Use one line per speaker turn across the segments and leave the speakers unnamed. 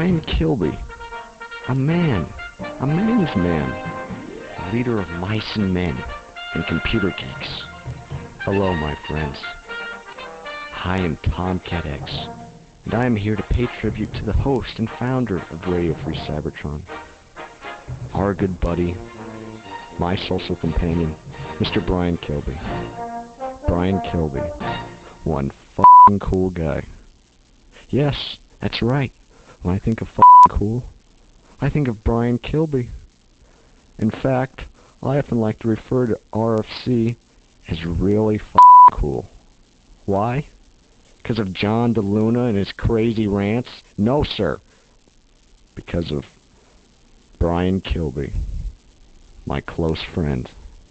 Brian Kilby. A man. A man's man. Leader of mice and men and computer geeks. Hello, my friends. I am Tomcat X, and I am here to pay tribute to the host and founder of Radio Free Cybertron. Our good buddy, my social companion, Mr. Brian Kilby. Brian Kilby. One f***ing cool guy. Yes, that's right. When I think of f***ing cool, I think of Brian Kilby. In fact, I often like to refer to RFC as really f***ing cool. Why? Because of John DeLuna and his crazy rants? No, sir. Because of Brian Kilby, my close friend.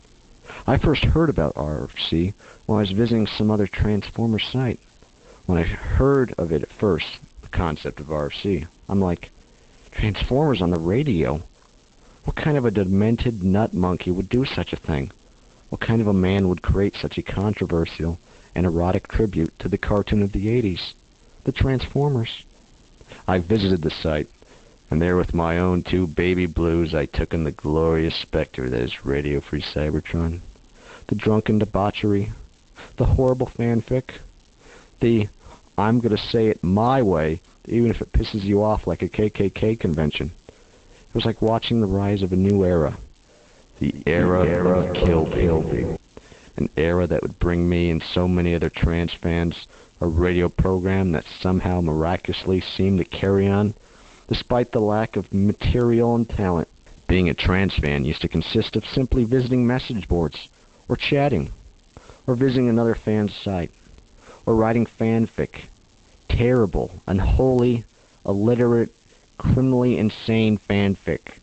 I first heard about RFC when I was visiting some other Transformer site. When I heard of it at first, the concept of RFC, I'm like, Transformers on the radio? What kind of a demented nut monkey would do such a thing? What kind of a man would create such a controversial and erotic tribute to the cartoon of the 80s, the Transformers? I visited the site, and there with my own two baby blues I took in the glorious specter that is Radio Free Cybertron. The drunken debauchery, the horrible fanfic, the I'm gonna say it my way, even if it pisses you off like a KKK convention. It was like watching the rise of a new era. The era of Kilby. An era that would bring me and so many other trans fans a radio program that somehow miraculously seemed to carry on despite the lack of material and talent. Being a trans fan used to consist of simply visiting message boards, or chatting, or visiting another fan's site, or writing fanfic. Terrible, unholy, illiterate, criminally insane fanfic.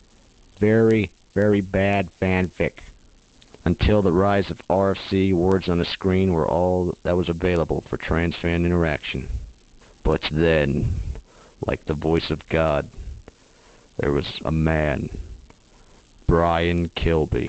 Very, very bad fanfic. Until the rise of RFC, words on a screen were all that was available for trans fan interaction. But then, like the voice of God, there was a man, Brian Kilby.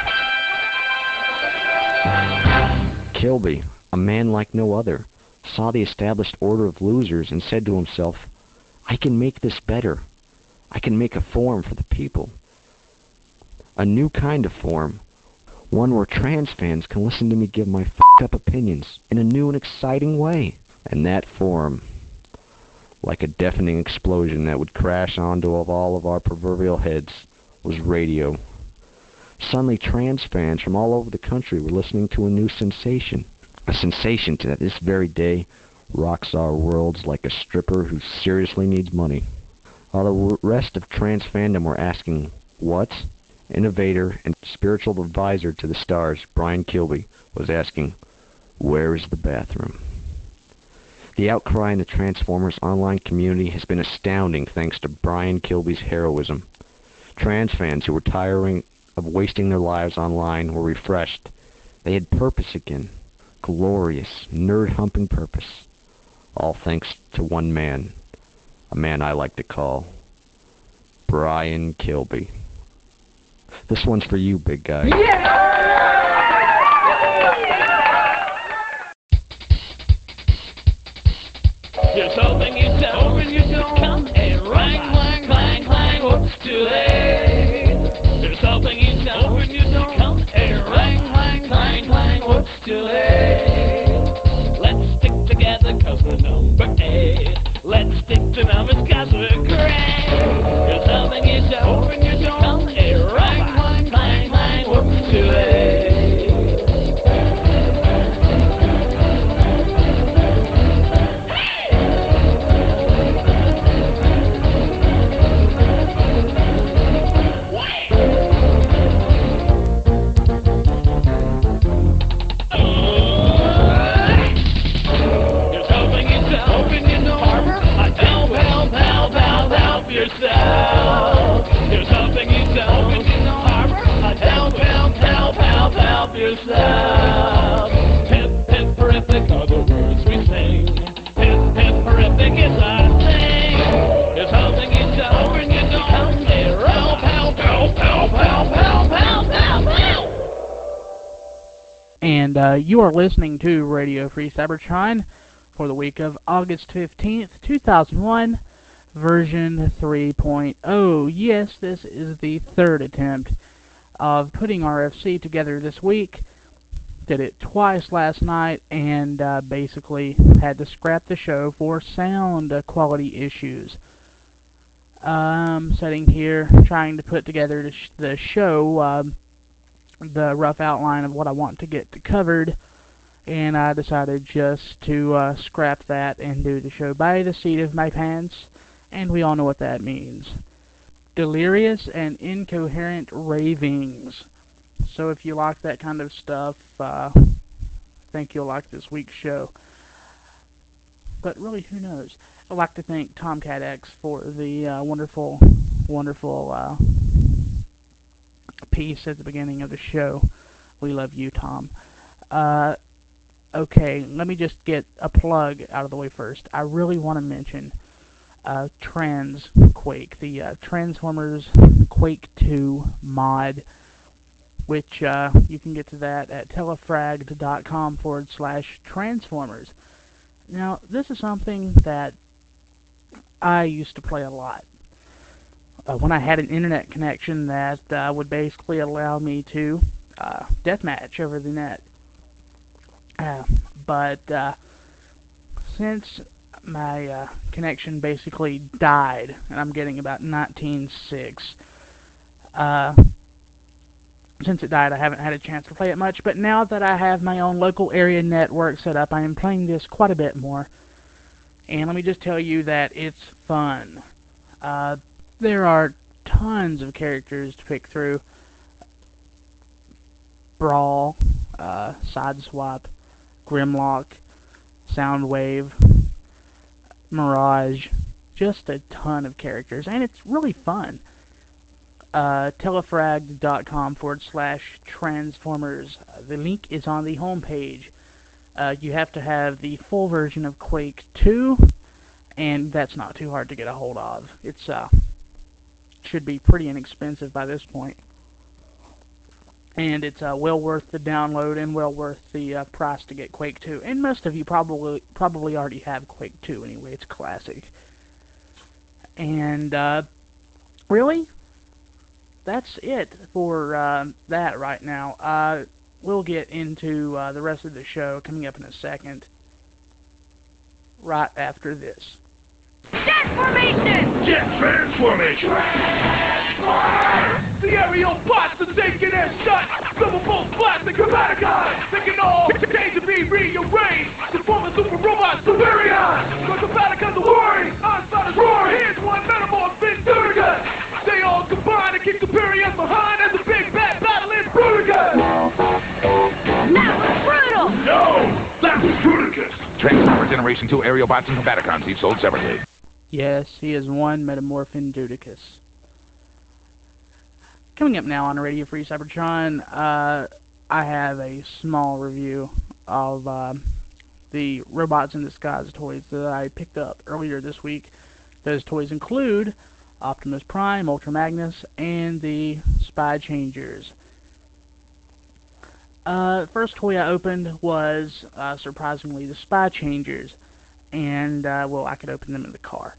Kilby, a man like no other, saw the established order of losers and said to himself, I can make this better. I can make a forum for the people. A new kind of forum. One where trans fans can listen to me give my f***ed up opinions in a new and exciting way. And that forum, like a deafening explosion that would crash onto all of our proverbial heads, was radio. Suddenly trans fans from all over the country were listening to a new sensation. A sensation that this very day rocks our worlds like a stripper who seriously needs money. While the rest of trans fandom were asking, what? Innovator and spiritual advisor to the stars, Brian Kilby, was asking, where is the bathroom? The outcry in the Transformers online community has been astounding thanks to Brian Kilby's heroism. Trans fans who were tiring of wasting their lives online were refreshed. They had purpose again. Glorious, nerd-humping purpose. All thanks to one man. A man I like to call Brian Kilby. This one's for you, big guy. Yeah!
There's something you don't, when you don't come and rang, clang, clang, clang, whoops, too late. There's something you don't, when you don't come and rang, clang, clang, clang, whoops, too late. Let's stick together cause we're number 8. Let's stick to numbers cause we're great. There's something you don't, when you don't come and rang, clang, clang, clang, whoops, too late. There's something you don't harbor. Help yourself. Pip, pip, horrific are the words we sing. Pip, pip, horrific is our thing. There's something you don't when you don't come near. Help, help, help, help, help, help, help, help, help.
And you are listening to Radio Free Cybertron for the week of August 15th, 2001. version 3.0. Yes, this is the third attempt of putting RFC together this week. Did it twice last night, and basically had to scrap the show for sound quality issues. Sitting here trying to put together the show, the rough outline of what I want to get covered, and I decided just to scrap that and do the show by the seat of my pants, and we all know what that means. Delirious and incoherent ravings. So if you like that kind of stuff, I think you'll like this week's show. But really, who knows? I'd like to thank Tomcat X for the wonderful piece at the beginning of the show. We love you, Tom. Okay, let me just get a plug out of the way first. I really want to mention Transquake, the Transformers Quake 2 mod, which you can get to that at telefragged.com/Transformers. Now, this is something that I used to play a lot. When I had an internet connection that would basically allow me to deathmatch over the net. But since my connection basically died, and I'm getting about 19.6, since it died, I haven't had a chance to play it much, but now that I have my own local area network set up, I am playing this quite a bit more. And let me just tell you that it's fun. There are tons of characters to pick through. Brawl, Sideswipe, Grimlock, Soundwave, Mirage, just a ton of characters, and it's really fun. Telefragged.com/Transformers. The link is on the homepage. You have to have the full version of Quake 2, and that's not too hard to get a hold of. It's should be pretty inexpensive by this point, and it's well worth the download and well worth the price to get Quake 2. And most of you probably already have Quake 2 anyway. It's classic. And really, that's it for that right now. We'll get into the rest of the show coming up in a second, right after this.
Jet formation!
Jet transformation! The aerial bots are taking their shot! Silverbolt plastic Combaticons! They can all change to be rearranged! To form a super robot Superion! The Combaticons are warring! Onslaught is roaring! Here's one metamorph Venturicus! They all combine to keep Superion behind as a big bad battle is Bruticus!
That was brutal!
No! That was Bruticus!
Transformer Generation 2 aerial bots and Combaticons, each sold separately.
Yes, he is one Metamorphin Dudicus. Coming up now on Radio Free Cybertron, I have a small review of the Robots in Disguise toys that I picked up earlier this week. Those toys include Optimus Prime, Ultra Magnus, and the Spy Changers. First toy I opened was, surprisingly, the Spy Changers. And, well, I could open them in the car.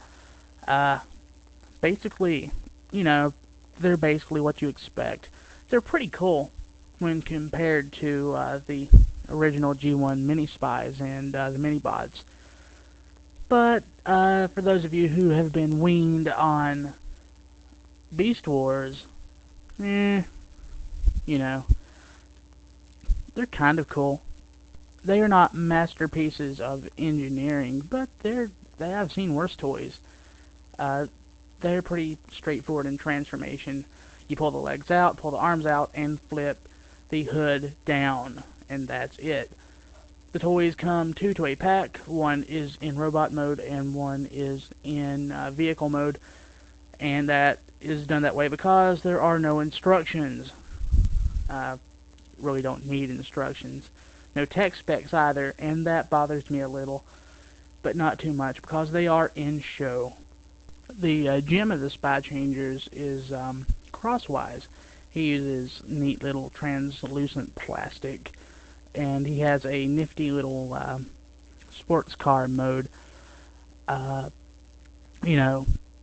Basically, you know, they're basically what you expect. They're pretty cool when compared to the original G1 Mini Spies and the Mini Bots. But, for those of you who have been weaned on Beast Wars, you know, they're kind of cool. They are not masterpieces of engineering, but I've seen worse toys. They're pretty straightforward in transformation. You pull the legs out, pull the arms out, and flip the hood down, and that's it. The toys come 2 to a pack. One is in robot mode, and one is in vehicle mode, and that is done that way because there are no instructions. Really don't need instructions. No tech specs either, and that bothers me a little, but not too much, because they are in show. The gem of the Spy Changers is Crosswise. He uses neat little translucent plastic, and he has a nifty little sports car mode. You know,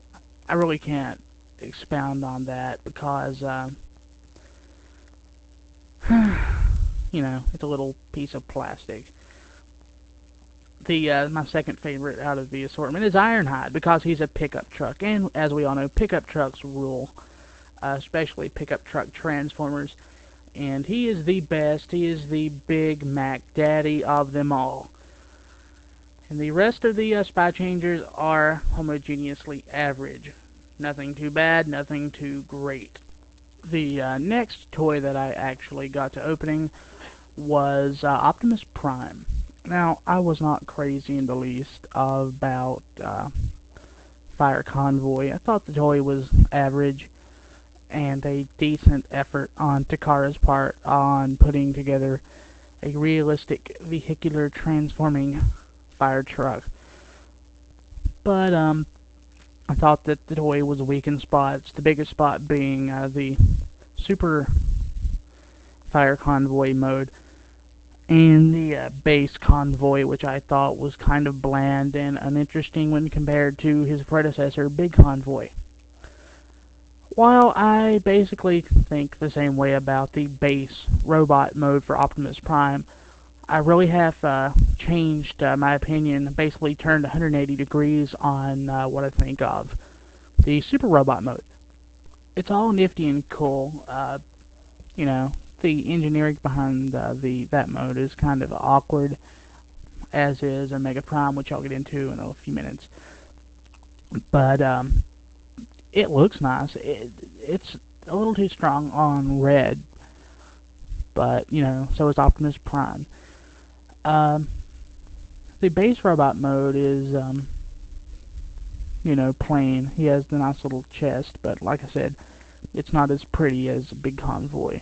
I really can't expound on that because, you know, it's a little piece of plastic. My second favorite out of the assortment is Ironhide because he's a pickup truck, and as we all know, pickup trucks rule, especially pickup truck transformers. And he is the best. He is the Big Mac Daddy of them all. And the rest of the Spy Changers are homogeneously average. Nothing too bad, nothing too great. The next toy that I actually got to opening was Optimus Prime. Now, I was not crazy in the least about Fire Convoy. I thought the toy was average and a decent effort on Takara's part on putting together a realistic vehicular transforming fire truck. But I thought that the toy was weak in spots, the biggest spot being the Super Fire Convoy mode and the base Convoy, which I thought was kind of bland and uninteresting when compared to his predecessor, Big Convoy. While I basically think the same way about the base robot mode for Optimus Prime, I really have changed my opinion, basically turned 180 degrees on what I think of the Super Robot mode. It's all nifty and cool. You know, the engineering behind that mode is kind of awkward, as is Omega Prime, which I'll get into in a few minutes. But it looks nice. It's a little too strong on red, but you know, so is Optimus Prime. The base robot mode is you know, plain. He has the nice little chest, but like I said, it's not as pretty as Big Convoy.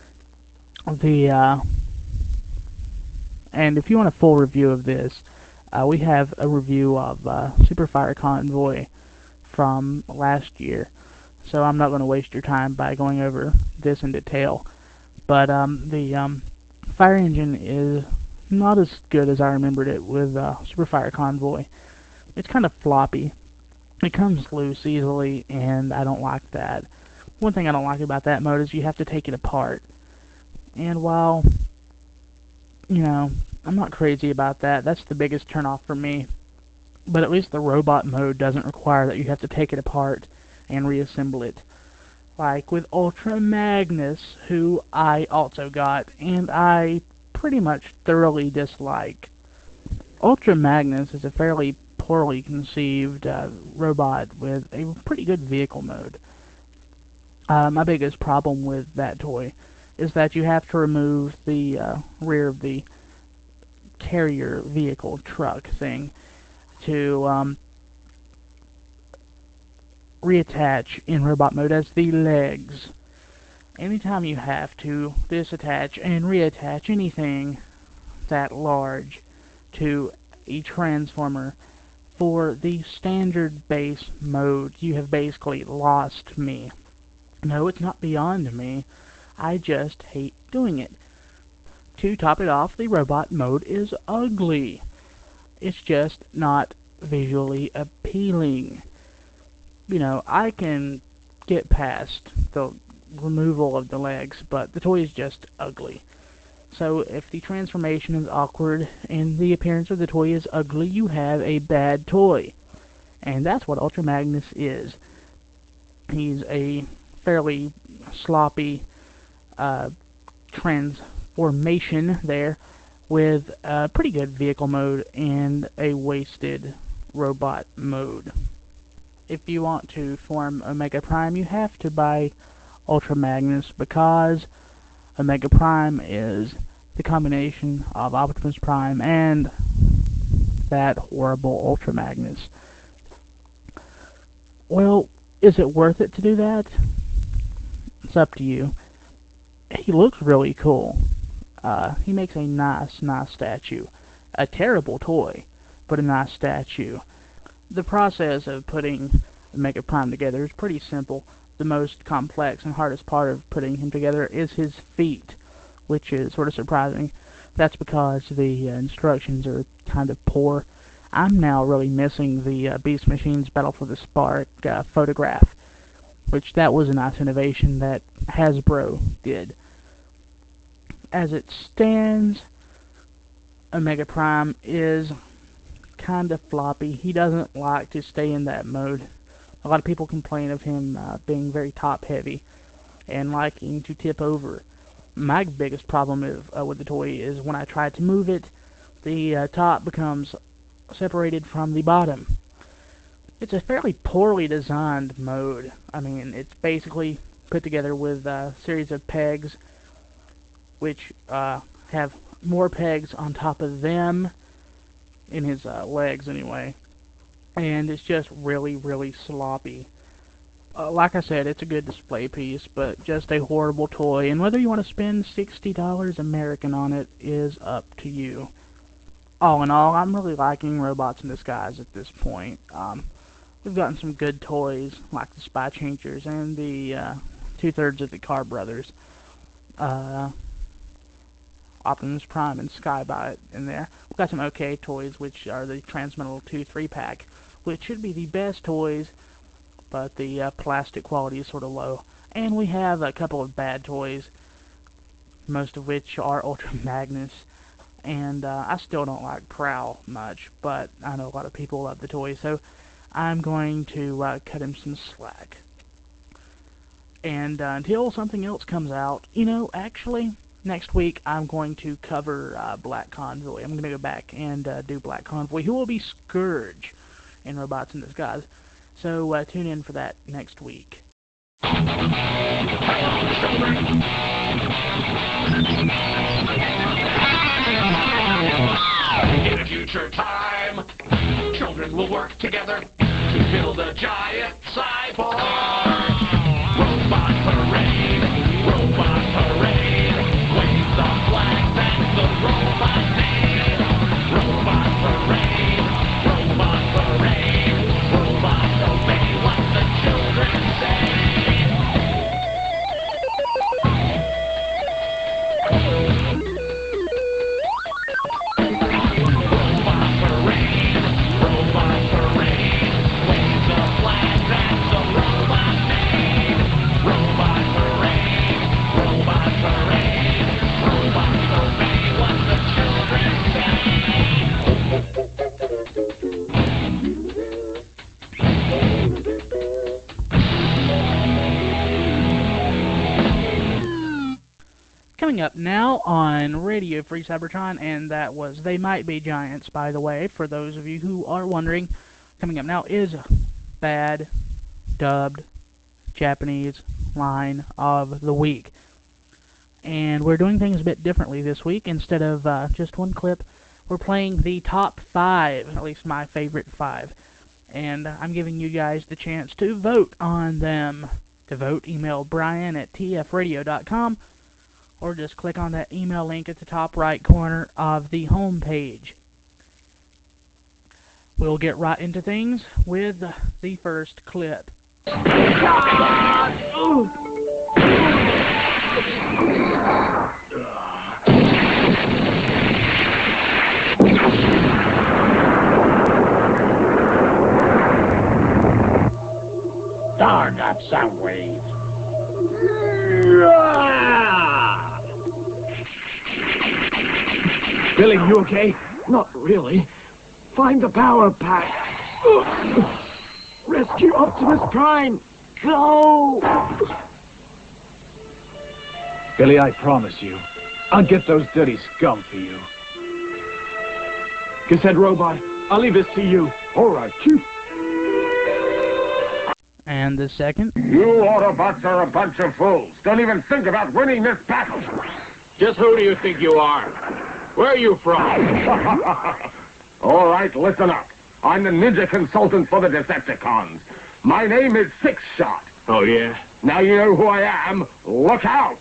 And if you want a full review of this, we have a review of Super Fire Convoy from last year, so I'm not going to waste your time by going over this in detail. But the fire engine is not as good as I remembered it with Super Fire Convoy. It's kind of floppy. It comes loose easily, and I don't like that. One thing I don't like about that mode is you have to take it apart. And while, you know, I'm not crazy about that, that's the biggest turnoff for me. But at least the robot mode doesn't require that you have to take it apart and reassemble it. Like with Ultra Magnus, who I also got, and I pretty much thoroughly dislike. Ultra Magnus is a fairly poorly conceived robot with a pretty good vehicle mode. My biggest problem with that toy is that you have to remove the rear of the carrier vehicle truck thing to reattach in robot mode as the legs. Anytime you have to disattach and reattach anything that large to a transformer for the standard base mode, you have basically lost me. No, it's not beyond me. I just hate doing it. To top it off, the robot mode is ugly. It's just not visually appealing. You know, I can get past the removal of the legs, but the toy is just ugly. So if the transformation is awkward and the appearance of the toy is ugly, you have a bad toy. And that's what Ultra Magnus is. He's a fairly sloppy transformation there with a pretty good vehicle mode and a wasted robot mode. If you want to form Omega Prime, you have to buy Ultra Magnus because Omega Prime is the combination of Optimus Prime and that horrible Ultra Magnus. Well, is it worth it to do that? It's up to you. He looks really cool. He makes a nice statue. A terrible toy, but a nice statue. The process of putting Omega Prime together is pretty simple. The most complex and hardest part of putting him together is his feet, which is sort of surprising. That's because the instructions are kind of poor. I'm now really missing the Beast Machines Battle for the Spark photograph, which that was a nice innovation that Hasbro did. As it stands, Omega Prime is kind of floppy. He doesn't like to stay in that mode. A lot of people complain of him being very top-heavy and liking to tip over. My biggest problem with the toy is when I try to move it, the top becomes separated from the bottom. It's a fairly poorly designed mode. I mean, it's basically put together with a series of pegs which have more pegs on top of them, in his legs anyway, and it's just really, really sloppy. Like I said, it's a good display piece, but just a horrible toy, and whether you want to spend $60 American on it is up to you. All in all, I'm really liking Robots in Disguise at this point. We've gotten some good toys, like the Spy Changers and the two-thirds of the Car Brothers. Optimus Prime and Skybot in there. We've got some okay toys, which are the Transmetal 2 3-pack, which should be the best toys, but the plastic quality is sort of low. And we have a couple of bad toys, most of which are Ultra Magnus, and I still don't like Prowl much, but I know a lot of people love the toy, so I'm going to cut him some slack. And until something else comes out, actually, next week I'm going to cover Black Convoy. I'm going to go back and do Black Convoy, who will be Scourge in Robots in Disguise. So tune in for that next week.
In a future time, children will work together to build a giant cyborg. Robot parade, robot parade. Wave the flag, that's the robot name. Robot parade, robot parade. Robots obey what the children say. Robot parade, robot parade. Wave the flag, that's the robot name. Robot parade, robot parade. Robots obey what the children say.
Coming up now on Radio Free Cybertron, and that was They Might Be Giants, by the way, for those of you who are wondering. Coming up now is Bad Dubbed Japanese Line of the Week. And we're doing things a bit differently this week. Instead of just one clip, we're playing the top 5, at least my favorite 5. And I'm giving you guys the chance to vote on them. To vote, email brian@tfradio.com, or just click on that email link at the top right corner of the home page. We'll get right into things with the first clip.
Darn that sound wave. Billy, you okay? Not really. Find the power pack. Rescue Optimus Prime. Go! Billy, I promise you, I'll get those dirty scum for you. Cassette Robot, I'll leave this to you. All right, Chief.
And the second?
You Autobots are a bunch of fools. Don't even think about winning this battle.
Just who do you think you are? Where are you from?
All right, listen up. I'm the ninja consultant for the Decepticons. My name is Six Shot.
Oh, yeah?
Now you know who I am. Look out!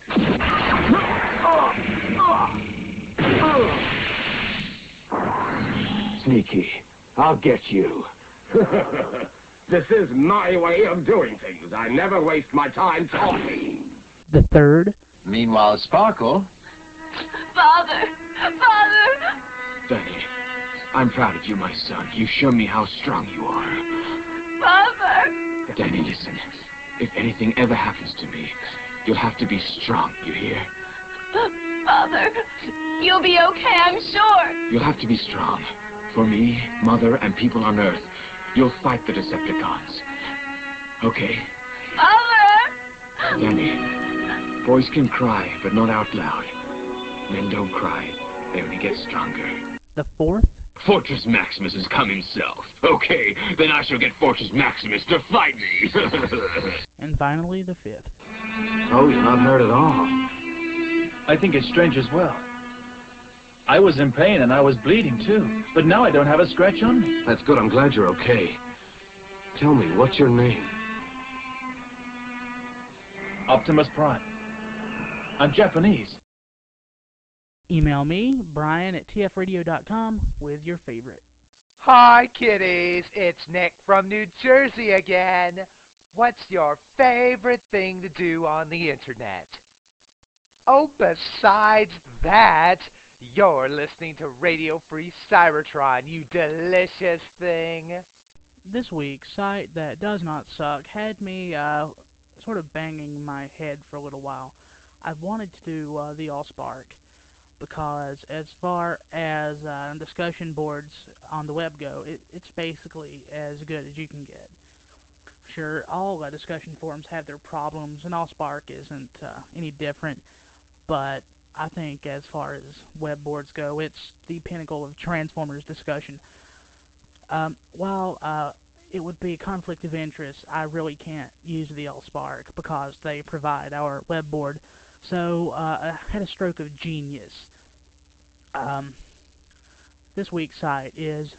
Sneaky. I'll get you.
This is my way of doing things. I never waste my time talking.
The third?
Meanwhile, Sparkle.
Father! Father!
Danny. I'm proud of you, my son. You show me how strong you are.
Father!
Danny, listen. If anything ever happens to me, you'll have to be strong, you hear?
Father, you'll be okay, I'm sure.
You'll have to be strong. For me, Mother, and people on Earth, you'll fight the Decepticons. Okay?
Father!
Danny, boys can cry, but not out loud. Men don't cry. They only get stronger.
The fourth?
Fortress Maximus has come himself. Okay, then I shall get Fortress Maximus to fight me.
And finally, the fifth.
Oh, you're not hurt at all.
I think it's strange as well. I was in pain and I was bleeding too, but now I don't have a scratch on me.
That's good. I'm glad you're okay. Tell me, what's your name?
Optimus Prime. I'm Japanese.
Email me, Brian at tfradio.com, with your favorite.
Hi, kiddies. It's Nick from New Jersey again. What's your favorite thing to do on the internet? Oh, besides that, you're listening to Radio Free Cybertron, you delicious thing.
This week's site that does not suck had me sort of banging my head for a little while. I wanted to do the AllSpark, because as far as discussion boards on the web go, it's basically as good as you can get. Sure, all discussion forums have their problems, and AllSpark isn't any different, but I think as far as web boards go, it's the pinnacle of Transformers discussion. While it would be a conflict of interest, I really can't use the AllSpark because they provide our web board. So I had a stroke of genius. This week's site is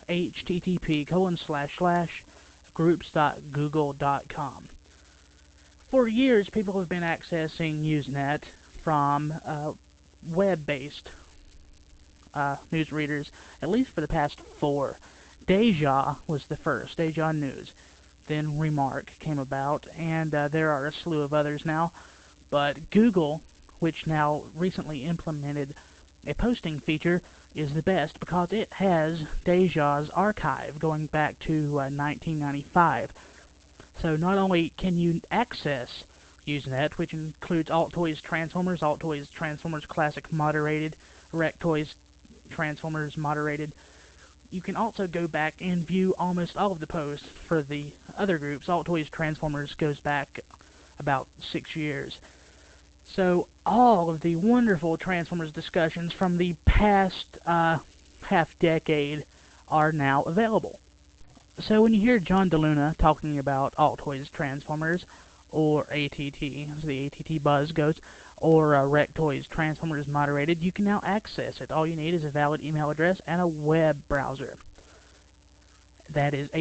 http://groups.google.com. For years, people have been accessing Usenet from web-based news readers, at least for the past 4. Deja was the first, Deja News. Then Remark came about, and there are a slew of others now. But Google, which now recently implemented a posting feature, is the best because it has Deja's archive going back to 1995. So not only can you access Usenet, which includes Altoids Transformers, Altoids Transformers Classic Moderated, Rectoids Transformers Moderated, you can also go back and view almost all of the posts for the other groups. Altoids Transformers goes back about 6 years. So all of the wonderful Transformers discussions from the past half-decade are now available. So when you hear John DeLuna talking about Altoids Transformers, or ATT, as the ATT buzz goes, or Rectoids Transformers Moderated, you can now access it. All you need is a valid email address and a web browser. That is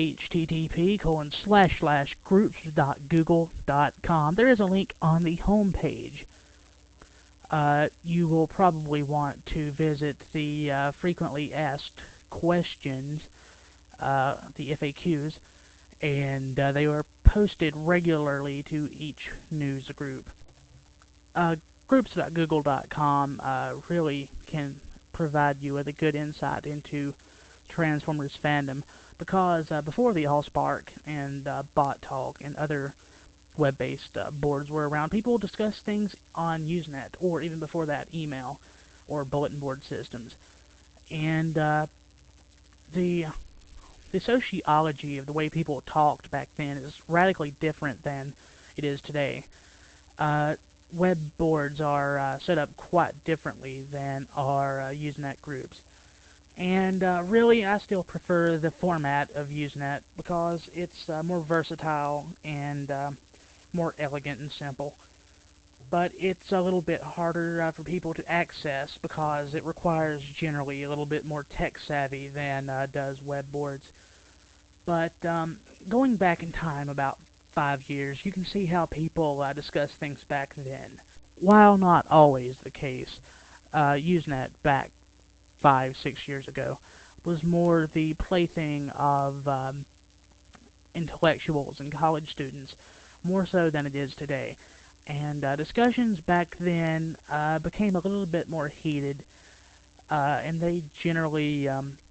http://groups.google.com. There is a link on the home page. You will probably want to visit the frequently asked questions, the FAQs, and they are posted regularly to each news group. Groups.google.com really can provide you with a good insight into Transformers fandom, because before the AllSpark and Bot Talk and other web-based boards were around, people discuss things on Usenet, or even before that, email or bulletin board systems. And the sociology of the way people talked back then is radically different than it is today. Web boards are set up quite differently than our Usenet groups. And really, I still prefer the format of Usenet because it's more versatile and more elegant and simple. But it's a little bit harder for people to access because it requires generally a little bit more tech-savvy than does web boards. But going back in time about 5 years, you can see how people discuss things back then. While not always the case, Usenet back 5-6 years ago was more the plaything of intellectuals and college students, more so than it is today. And discussions back then became a little bit more heated, and they generally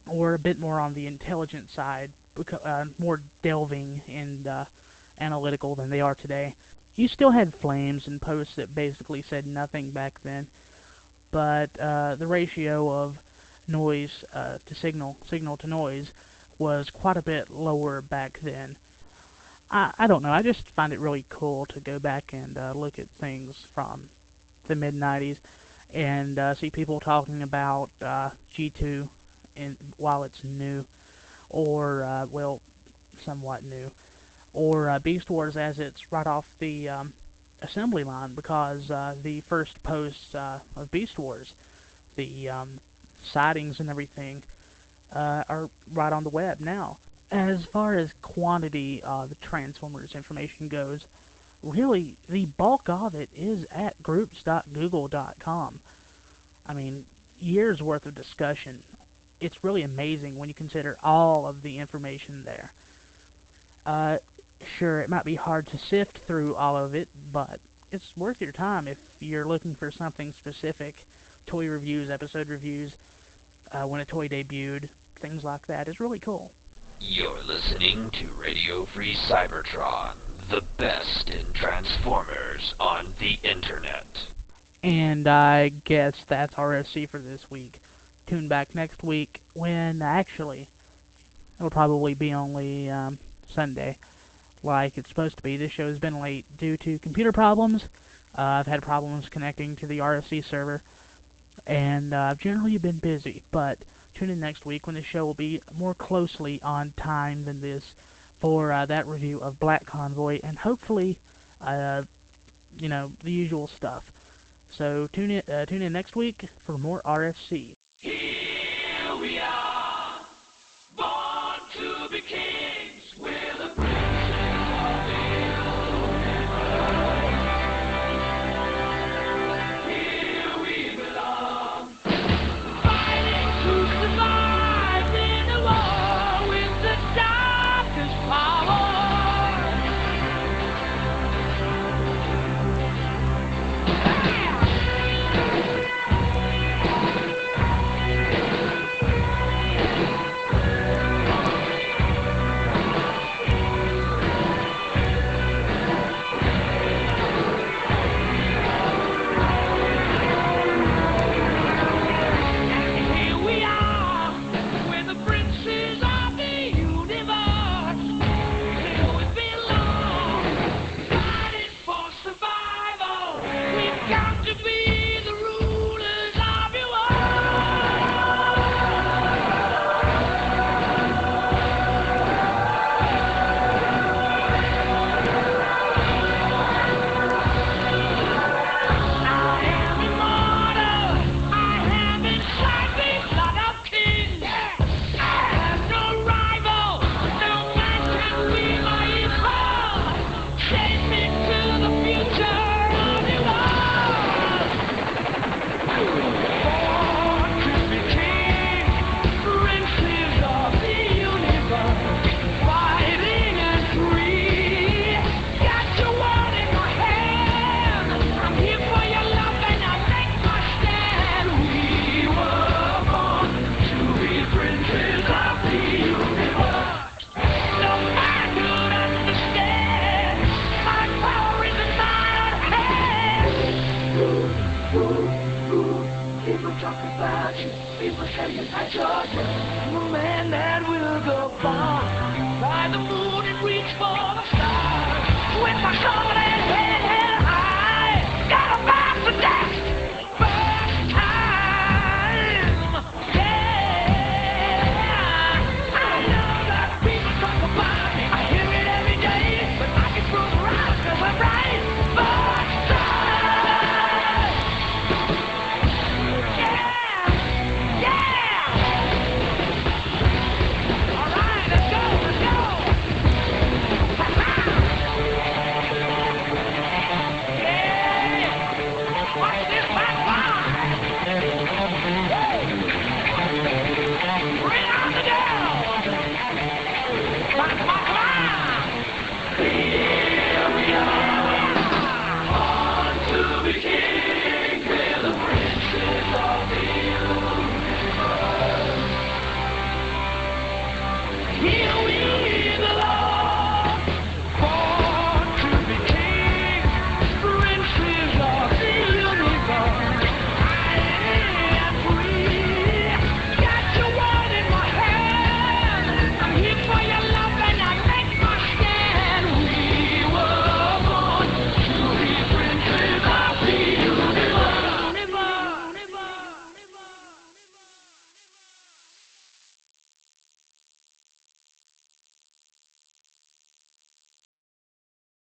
or a bit more on the intelligent side, more delving and analytical than they are today. You still had flames and posts that basically said nothing back then, but the ratio of noise to signal to noise was quite a bit lower back then. I don't know, I just find it really cool to go back and look at things from the mid-90s and see people talking about G2 while it's new, or, well, somewhat new, or Beast Wars as it's right off the assembly line, because the first posts of Beast Wars, the sightings and everything, are right on the web now. As far as quantity the Transformers information goes, really, the bulk of it is at groups.google.com. I mean, years worth of discussion. It's really amazing when you consider all of the information there. Sure, it might be hard to sift through all of it, but it's worth your time if you're looking for something specific. Toy reviews, episode reviews, when a toy debuted, things like that is really cool.
You're listening to Radio Free Cybertron, the best in Transformers on the internet.
And I guess that's RFC for this week. Tune back next week when, actually, it'll probably be only Sunday, like it's supposed to be. This show has been late due to computer problems. I've had problems connecting to the RFC server, and I've generally been busy, but tune in next week when the show will be more closely on time than this for that review of Black Convoy, and hopefully, you know, the usual stuff. So tune in next week for more RFC.
Here we are, born to be kings, we're the
People say you touch yours. I'm a man that will go far. By the moon and reach for the stars. With my soul